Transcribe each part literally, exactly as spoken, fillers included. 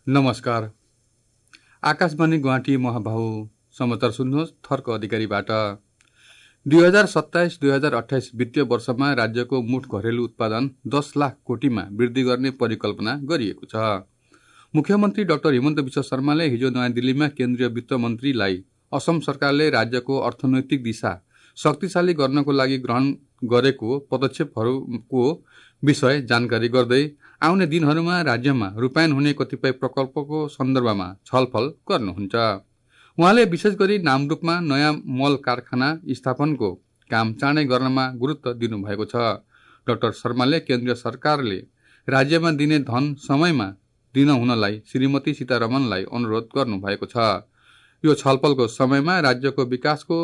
नमस्कार। आकाशवाणी गुवाहाटी महाबाहु समाचार सुन्नुहोस् थर्क अधिकारीबाट। दुई हजार सत्ताइस दुई हजार अठाइस वित्तीय वर्षमा राज्यको मुठ घरेलु उत्पादन दस लाख कोटीमा वृद्धि गर्ने परिकल्पना गरिएको छ। मुख्यमन्त्री डाक्टर हिमन्त विश्व शर्माले हिजो नयाँ दिल्लीमा केन्द्रीय वित्त मन्त्रीलाई असम सरकारले राज्यको अर्थनैतिक दिशा शक्तिशाली गर्नको लागि ग्रहण गरेको पदक्षेपहरूको विषय जानकारी गर्दै आउने दिनहरूमा राज्यमा रूपायन हुने कतिपय प्रकल्पको सन्दर्भमा छलफल गर्नुहुन्छ। उहाँले विशेष गरी नामरूपमा नयाँ मल कारखाना स्थापनको काम चाँडै गर्नमा गुरुत्व दिनुभएको छ। डाक्टर शर्माले केन्द्रीय सरकारले राज्यमा दिने धन समयमा दिन हुनलाई श्रीमती सीतारमणलाई अनुरोध गर्नुभएको छ। यो छलफलको समयमा राज्यको विकासको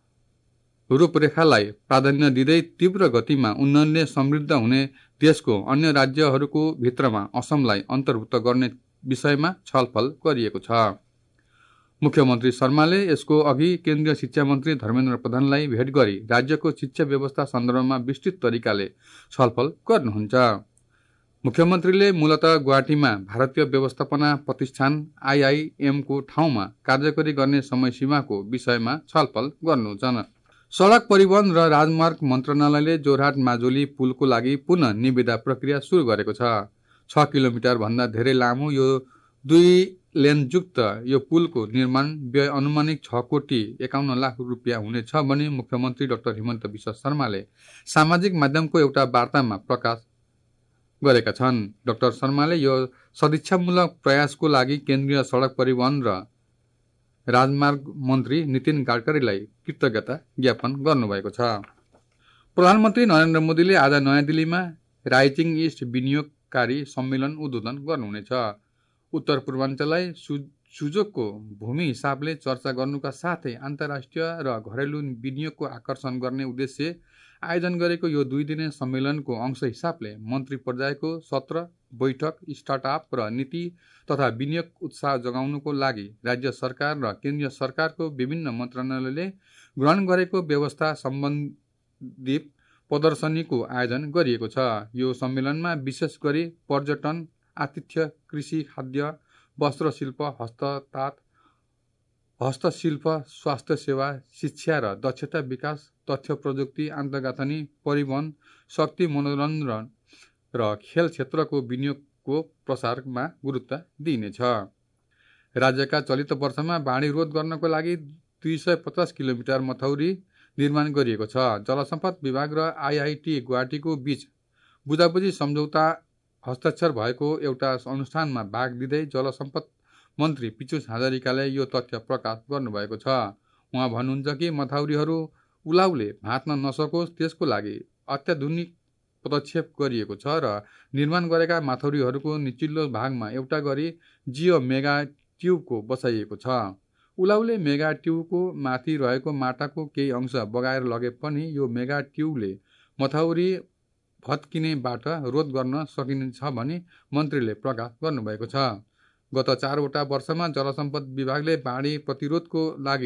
रूपरेखालाई प्राधान्य दिँदै तीव्र गतिमा उन्नयनले समृद्ध हुने देशको अन्य राज्यहरूको भित्रमा असमलाई अन्तर्भुक्त गर्ने विषयमा छलफल गरिएको छ। मुख्यमन्त्री शर्माले यसको अघि केन्द्रीय शिक्षा मन्त्री धर्मेन्द्र प्रधानलाई भेट गरी राज्यको शिक्षा व्यवस्था सन्दर्भमा विस्तृत तरिकाले छलफल गर्नुहुन्छ। मुख्यमन्त्रीले मूलतः गुवाहाटीमा भारतीय व्यवस्थापना प्रतिष्ठान आइआइएमको ठाउँमा कार्यकरी गर्ने समय सीमाको विषयमा छलफल गर्नुहुन्छ। सडक परिवहन र राजमार्ग मन्त्रणालयले जोरहाट माजुली पुलको लागि पुनः निविदा प्रक्रिया सुरु गरेको छ। छ किलोमिटर भन्दा धेरै लामो यो दुई लेनयुक्त यो पुलको निर्माण व्यय अनुमानिक छ कोटी एकाउन्न लाख रुपियाँ हुनेछ भनी मुख्यमन्त्री डाक्टर हिमन्त विश्व शर्माले सामाजिक माध्यमको एउटा वार्तामा प्रकाश गरेका छन्। डाक्टर शर्माले यो सदिच्छामूलक प्रयासको लागि केन्द्रीय सडक परिवहन र राजमार्ग मन्त्री नितिन गडकरीलाई कृतज्ञता ज्ञापन गर्नुभएको छ। प्रधानमन्त्री नरेन्द्र मोदीले आज नयाँ दिल्लीमा राइजिङ इस्ट विनियोगकारी सम्मेलन उद्घाटन गर्नुहुनेछ। उत्तर पूर्वाञ्चललाई सु सुजोगको भूमि हिसाबले चर्चा गर्नुका साथै अन्तर्राष्ट्रिय र घरेलु विनियोगको आकर्षण गर्ने उद्देश्य आयोजन गरेको यो दुई दिने सम्मेलनको अंश हिसाबले मन्त्री पर्यायको सत्र बैठक स्टार्टअप र नीति तथा विनियोग उत्साह जगाउनुको लागि राज्य सरकार र केन्द्रीय सरकारको विभिन्न मन्त्रालयले ग्रहण गरेको व्यवस्था सम्बन्धी प्रदर्शनीको आयोजन गरिएको छ। यो सम्मेलनमा विशेष गरी पर्यटन, आतिथ्य, कृषि, खाद्य, वस्त्र शिल्प, हस्तताँत, हस्तशिल्प, स्वास्थ्य सेवा, शिक्षा र दक्षता विकास, तथ्य प्रयुक्ति, अन्तर्गाँथनी, परिवहन, शक्ति, मनोरञ्जन र खेल क्षेत्रको विनियोगको प्रसारमा गुरुत्व दिइनेछ। राज्यका चलित वर्षमा बाढी रोध गर्नको लागि दुई सय पचास किलोमिटर मथौरी निर्माण गरिएको छ। जलसम्पद विभाग र आइआइटी गुवाहाटीको बीच बुझाबुझी सम्झौता हस्ताक्षर भएको एउटा अनुष्ठानमा भाग लिँदै जलसम्पद मन्त्री पीयूष हजारिकाले यो तथ्य प्रकाश गर्नुभएको छ। उहाँ भन्नुहुन्छ कि मथौरीहरू उलाउले भाँच्न नसकोस् त्यसको लागि अत्याधुनिक पदक्षेप गरिएको छ र निर्माण गरेका माथौरीहरूको निचिल्लो भागमा एउटा गरी जियो मेगा ट्युबको बसाइएको छ। उलाउले मेगा ट्युबको माथि रहेको माटाको केही अंश बगाएर लगे पनि यो मेगा ट्युबले मथौरी भत्किनेबाट रोध गर्न सकिनेछ भनी मन्त्रीले प्रकाश गर्नुभएको छ। गत चारवटा वर्षमा जलसम्पद विभागले बाढी प्रतिरोधको लागि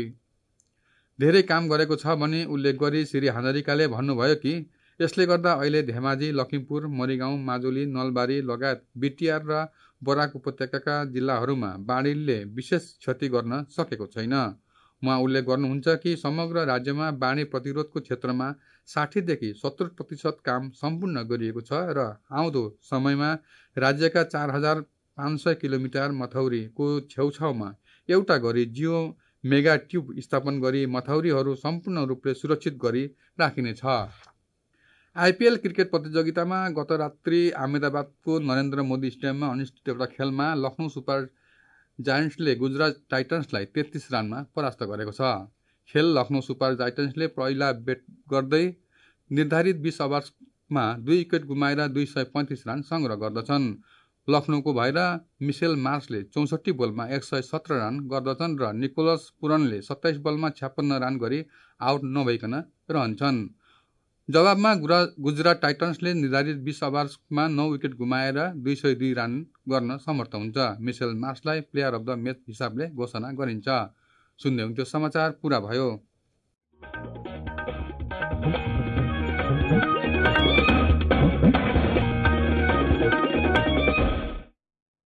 धेरै काम गरेको छ भनी उल्लेख गरी श्री हजारिकाले भन्नुभयो कि यसले गर्दा अहिले धेमाजी, लखिमपुर, मरिगाउँ, माजुली, नलबारी लगायत बिटिआर र बराक उपत्यकाका जिल्लाहरूमा बाढीले विशेष क्षति गर्न सकेको छैन। उहाँ उल्लेख गर्नुहुन्छ कि समग्र राज्यमा बाढी प्रतिरोधको क्षेत्रमा साठीदेखि सत्तर प्रतिशत काम सम्पूर्ण गरिएको छ र आउँदो समयमा राज्यका चार हजार पाँच सय किलोमिटर मथौरीको छेउछाउमा एउटा गरी जियो मेगा ट्युब स्थापन गरी मथौरीहरू सम्पूर्ण रूपले सुरक्षित गरी राखिनेछ। आइपिएल क्रिकेट प्रतियोगितामा गत रात्रि अहमेदाबादको नरेन्द्र मोदी स्टेडियममा अनुष्ठित एउटा खेलमा लखनऊ सुपर जायन्ट्सले गुजरात टाइटन्सलाई तेत्तीस रनमा परास्त गरेको छ। खेल लखनऊ सुपर जायन्ट्सले पहिला ब्याट गर्दै निर्धारित बीस ओभरमा दुई विकेट गुमाएर दुई सय पैँतिस रन सङ्ग्रह गर्दछन्। लखनऊको भएर मिसेल मार्सले चौसठी बलमा एक सय सत्र रन गर्दछन् र निकोलस पुरनले सत्ताइस बलमा छ्यापन्न रन गरी आउट नभइकन रहन्छन्। जवाबमा गुजरात टाइटन्सले निर्धारित बीस ओभरमा नौ विकेट गुमाएर दुई सय दुई रन गर्न समर्थ हुन्छ। मिसेल मार्सलाई प्लेयर अफ द म्याच हिसाबले घोषणा गरिन्छ। सुन्दै हुन्थ्यो समाचार पुरा भयो।